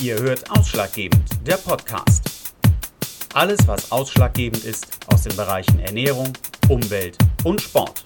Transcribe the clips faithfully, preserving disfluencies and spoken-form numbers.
Ihr hört Ausschlaggebend, der Podcast. Alles, was ausschlaggebend ist aus den Bereichen Ernährung, Umwelt und Sport.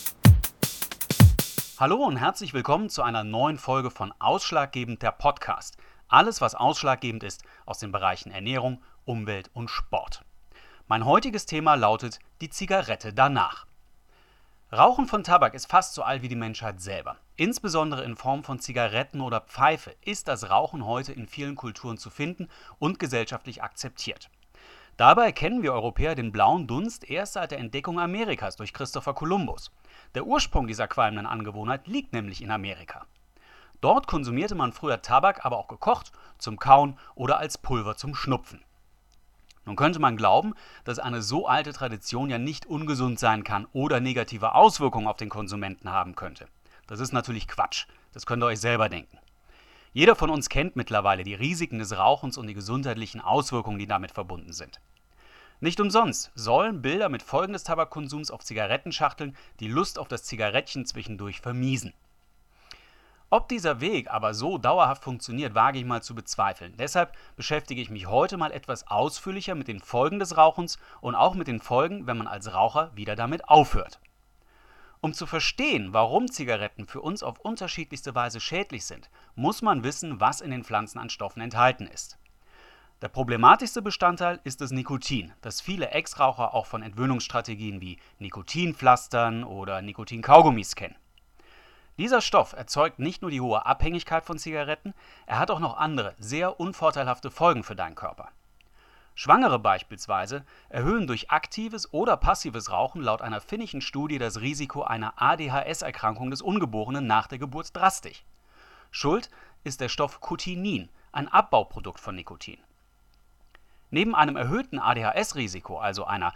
Hallo und herzlich willkommen zu einer neuen Folge von Ausschlaggebend, der Podcast. Alles, was ausschlaggebend ist aus den Bereichen Ernährung, Umwelt und Sport. Mein heutiges Thema lautet die Zigarette danach. Rauchen von Tabak ist fast so alt wie die Menschheit selber. Insbesondere in Form von Zigaretten oder Pfeife ist das Rauchen heute in vielen Kulturen zu finden und gesellschaftlich akzeptiert. Dabei kennen wir Europäer den blauen Dunst erst seit der Entdeckung Amerikas durch Christopher Columbus. Der Ursprung dieser qualmenden Angewohnheit liegt nämlich in Amerika. Dort konsumierte man früher Tabak aber auch gekocht, zum Kauen oder als Pulver zum Schnupfen. Nun könnte man glauben, dass eine so alte Tradition ja nicht ungesund sein kann oder negative Auswirkungen auf den Konsumenten haben könnte. Das ist natürlich Quatsch. Das könnt ihr euch selber denken. Jeder von uns kennt mittlerweile die Risiken des Rauchens und die gesundheitlichen Auswirkungen, die damit verbunden sind. Nicht umsonst sollen Bilder mit Folgen des Tabakkonsums auf Zigarettenschachteln die Lust auf das Zigarettchen zwischendurch vermiesen. Ob dieser Weg aber so dauerhaft funktioniert, wage ich mal zu bezweifeln. Deshalb beschäftige ich mich heute mal etwas ausführlicher mit den Folgen des Rauchens und auch mit den Folgen, wenn man als Raucher wieder damit aufhört. Um zu verstehen, warum Zigaretten für uns auf unterschiedlichste Weise schädlich sind, muss man wissen, was in den Pflanzen an Stoffen enthalten ist. Der problematischste Bestandteil ist das Nikotin, das viele Ex-Raucher auch von Entwöhnungsstrategien wie Nikotinpflastern oder Nikotinkaugummis kennen. Dieser Stoff erzeugt nicht nur die hohe Abhängigkeit von Zigaretten, er hat auch noch andere, sehr unvorteilhafte Folgen für deinen Körper. Schwangere beispielsweise erhöhen durch aktives oder passives Rauchen laut einer finnischen Studie das Risiko einer A D H S-Erkrankung des Ungeborenen nach der Geburt drastisch. Schuld ist der Stoff Cutinin, ein Abbauprodukt von Nikotin. Neben einem erhöhten A D H S-Risiko, also einer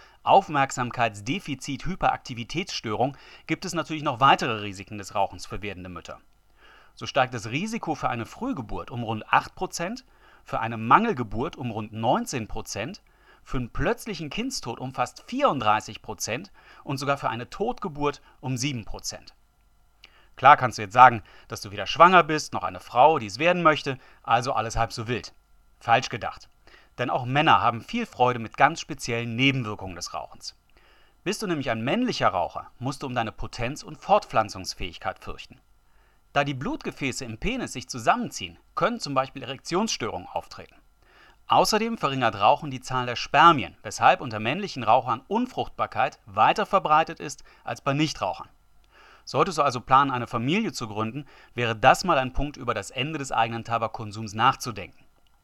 Aufmerksamkeitsdefizit-Hyperaktivitätsstörung, gibt es natürlich noch weitere Risiken des Rauchens für werdende Mütter. So steigt das Risiko für eine Frühgeburt um rund acht Prozent, für eine Mangelgeburt um rund neunzehn Prozent, für einen plötzlichen Kindstod um fast vierunddreißig Prozent und sogar für eine Totgeburt um sieben Prozent. Klar kannst du jetzt sagen, dass du weder schwanger bist, noch eine Frau, die es werden möchte, also alles halb so wild. Falsch gedacht. Denn auch Männer haben viel Freude mit ganz speziellen Nebenwirkungen des Rauchens. Bist du nämlich ein männlicher Raucher, musst du um deine Potenz und Fortpflanzungsfähigkeit fürchten. Da die Blutgefäße im Penis sich zusammenziehen, können zum Beispiel Erektionsstörungen auftreten. Außerdem verringert Rauchen die Zahl der Spermien, weshalb unter männlichen Rauchern Unfruchtbarkeit weiter verbreitet ist als bei Nichtrauchern. Solltest du also planen, eine Familie zu gründen, wäre das mal ein Punkt, über das Ende des eigenen Tabakkonsums nachzudenken.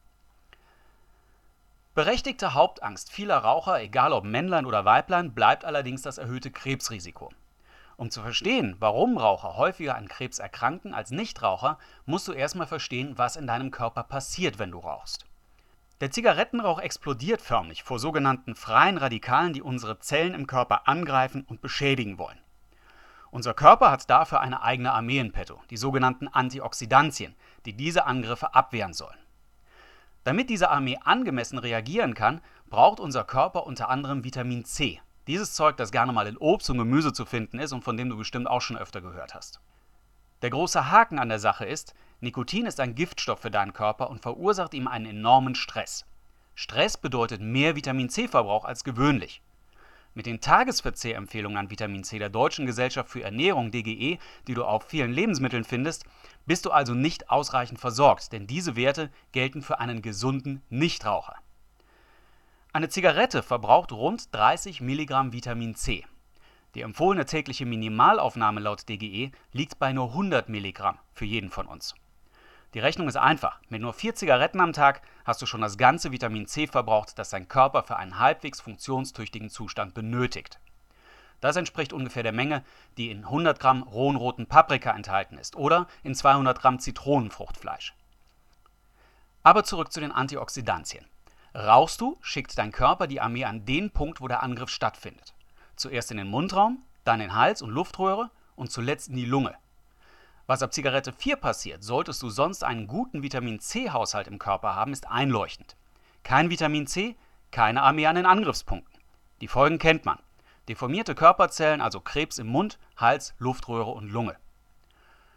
Berechtigte Hauptangst vieler Raucher, egal ob Männlein oder Weiblein, bleibt allerdings das erhöhte Krebsrisiko. Um zu verstehen, warum Raucher häufiger an Krebs erkranken als Nichtraucher, musst du erstmal verstehen, was in deinem Körper passiert, wenn du rauchst. Der Zigarettenrauch explodiert förmlich vor sogenannten freien Radikalen, die unsere Zellen im Körper angreifen und beschädigen wollen. Unser Körper hat dafür eine eigene Armee in petto, die sogenannten Antioxidantien, die diese Angriffe abwehren sollen. Damit diese Armee angemessen reagieren kann, braucht unser Körper unter anderem Vitamin C. Dieses Zeug, das gerne mal in Obst und Gemüse zu finden ist und von dem du bestimmt auch schon öfter gehört hast. Der große Haken an der Sache ist, Nikotin ist ein Giftstoff für deinen Körper und verursacht ihm einen enormen Stress. Stress bedeutet mehr Vitamin C-Verbrauch als gewöhnlich. Mit den Tagesverzehrempfehlungen an Vitamin C der Deutschen Gesellschaft für Ernährung D G E, die du auf vielen Lebensmitteln findest, bist du also nicht ausreichend versorgt, denn diese Werte gelten für einen gesunden Nichtraucher. Eine Zigarette verbraucht rund dreißig Milligramm Vitamin C. Die empfohlene tägliche Minimalaufnahme laut D G E liegt bei nur hundert Milligramm für jeden von uns. Die Rechnung ist einfach. Mit nur vier Zigaretten am Tag hast du schon das ganze Vitamin C verbraucht, das dein Körper für einen halbwegs funktionstüchtigen Zustand benötigt. Das entspricht ungefähr der Menge, die in hundert Gramm rohen roten Paprika enthalten ist oder in zweihundert Gramm Zitronenfruchtfleisch. Aber zurück zu den Antioxidantien. Rauchst du, schickt dein Körper die Armee an den Punkt, wo der Angriff stattfindet. Zuerst in den Mundraum, dann in Hals und Luftröhre und zuletzt in die Lunge. Was ab Zigarette vier passiert, solltest du sonst einen guten Vitamin-C-Haushalt im Körper haben, ist einleuchtend. Kein Vitamin C, keine Armee an den Angriffspunkten. Die Folgen kennt man. Deformierte Körperzellen, also Krebs im Mund, Hals, Luftröhre und Lunge.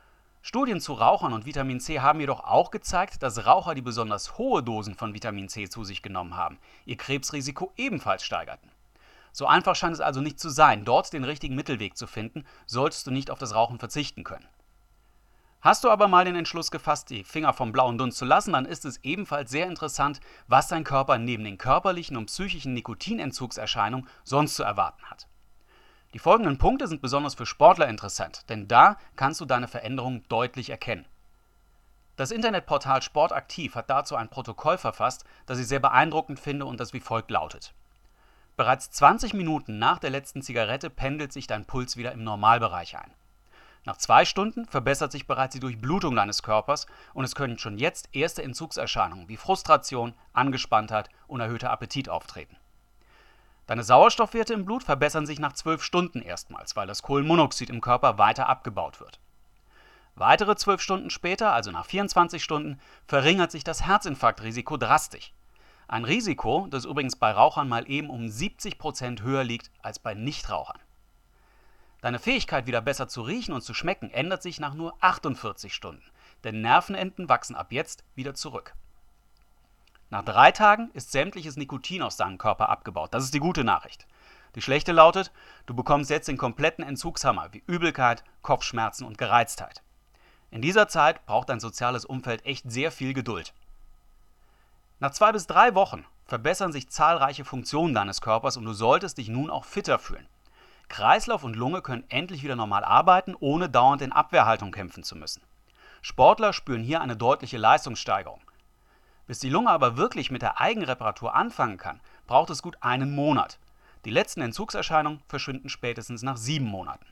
Studien zu Rauchern und Vitamin C haben jedoch auch gezeigt, dass Raucher, die besonders hohe Dosen von Vitamin C zu sich genommen haben, ihr Krebsrisiko ebenfalls steigerten. So einfach scheint es also nicht zu sein. Dort den richtigen Mittelweg zu finden, solltest du nicht auf das Rauchen verzichten können. Hast du aber mal den Entschluss gefasst, die Finger vom blauen Dunst zu lassen, dann ist es ebenfalls sehr interessant, was dein Körper neben den körperlichen und psychischen Nikotineன்tzugserscheinungen sonst zu erwarten hat. Die folgenden Punkte sind besonders für Sportler interessant, denn da kannst du deine Veränderungen deutlich erkennen. Das Internetportal Sportaktiv hat dazu ein Protokoll verfasst, das ich sehr beeindruckend finde und das wie folgt lautet. Bereits zwanzig Minuten nach der letzten Zigarette pendelt sich dein Puls wieder im Normalbereich ein. Nach zwei Stunden verbessert sich bereits die Durchblutung deines Körpers und es können schon jetzt erste Entzugserscheinungen wie Frustration, Angespanntheit und erhöhter Appetit auftreten. Deine Sauerstoffwerte im Blut verbessern sich nach zwölf Stunden erstmals, weil das Kohlenmonoxid im Körper weiter abgebaut wird. Weitere zwölf Stunden später, also nach vierundzwanzig Stunden, verringert sich das Herzinfarktrisiko drastisch. Ein Risiko, das übrigens bei Rauchern mal eben um siebzig Prozent höher liegt als bei Nichtrauchern. Deine Fähigkeit, wieder besser zu riechen und zu schmecken, ändert sich nach nur achtundvierzig Stunden, denn Nervenenden wachsen ab jetzt wieder zurück. Nach drei Tagen ist sämtliches Nikotin aus deinem Körper abgebaut. Das ist die gute Nachricht. Die schlechte lautet, du bekommst jetzt den kompletten Entzugshammer wie Übelkeit, Kopfschmerzen und Gereiztheit. In dieser Zeit braucht dein soziales Umfeld echt sehr viel Geduld. Nach zwei bis drei Wochen verbessern sich zahlreiche Funktionen deines Körpers und du solltest dich nun auch fitter fühlen. Kreislauf und Lunge können endlich wieder normal arbeiten, ohne dauernd in Abwehrhaltung kämpfen zu müssen. Sportler spüren hier eine deutliche Leistungssteigerung. Bis die Lunge aber wirklich mit der Eigenreparatur anfangen kann, braucht es gut einen Monat. Die letzten Entzugserscheinungen verschwinden spätestens nach sieben Monaten.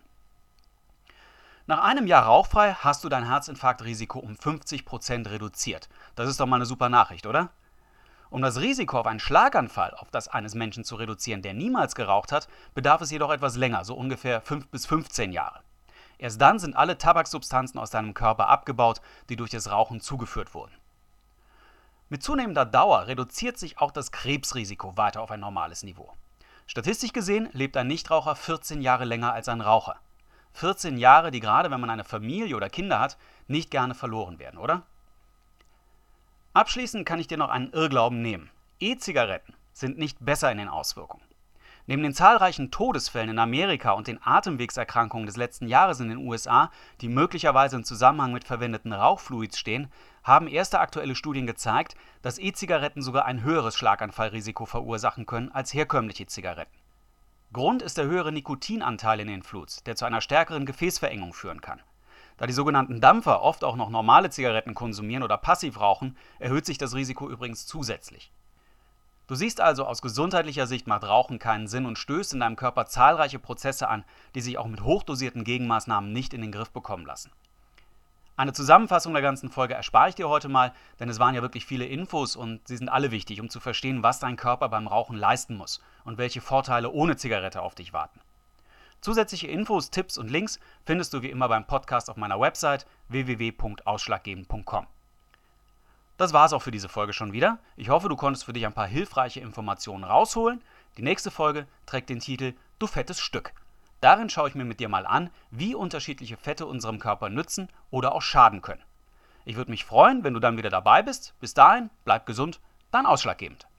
Nach einem Jahr rauchfrei hast du dein Herzinfarktrisiko um fünfzig Prozent reduziert. Das ist doch mal eine super Nachricht, oder? Um das Risiko auf einen Schlaganfall auf das eines Menschen zu reduzieren, der niemals geraucht hat, bedarf es jedoch etwas länger, so ungefähr fünf bis fünfzehn Jahre. Erst dann sind alle Tabaksubstanzen aus deinem Körper abgebaut, die durch das Rauchen zugeführt wurden. Mit zunehmender Dauer reduziert sich auch das Krebsrisiko weiter auf ein normales Niveau. Statistisch gesehen lebt ein Nichtraucher vierzehn Jahre länger als ein Raucher. vierzehn Jahre, die gerade wenn man eine Familie oder Kinder hat, nicht gerne verloren werden, oder? Abschließend kann ich dir noch einen Irrglauben nehmen. E-Zigaretten sind nicht besser in den Auswirkungen. Neben den zahlreichen Todesfällen in Amerika und den Atemwegserkrankungen des letzten Jahres in den U S A, die möglicherweise im Zusammenhang mit verwendeten Rauchfluids stehen, haben erste aktuelle Studien gezeigt, dass E-Zigaretten sogar ein höheres Schlaganfallrisiko verursachen können als herkömmliche Zigaretten. Grund ist der höhere Nikotinanteil in den Fluids, der zu einer stärkeren Gefäßverengung führen kann. Da die sogenannten Dampfer oft auch noch normale Zigaretten konsumieren oder passiv rauchen, erhöht sich das Risiko übrigens zusätzlich. Du siehst also, aus gesundheitlicher Sicht macht Rauchen keinen Sinn und stößt in deinem Körper zahlreiche Prozesse an, die sich auch mit hochdosierten Gegenmaßnahmen nicht in den Griff bekommen lassen. Eine Zusammenfassung der ganzen Folge erspare ich dir heute mal, denn es waren ja wirklich viele Infos und sie sind alle wichtig, um zu verstehen, was dein Körper beim Rauchen leisten muss und welche Vorteile ohne Zigarette auf dich warten. Zusätzliche Infos, Tipps und Links findest du wie immer beim Podcast auf meiner Website w w w punkt ausschlaggebend punkt com. Das war's auch für diese Folge schon wieder. Ich hoffe, du konntest für dich ein paar hilfreiche Informationen rausholen. Die nächste Folge trägt den Titel Du fettes Stück. Darin schaue ich mir mit dir mal an, wie unterschiedliche Fette unserem Körper nützen oder auch schaden können. Ich würde mich freuen, wenn du dann wieder dabei bist. Bis dahin, bleib gesund, dein Ausschlaggebend.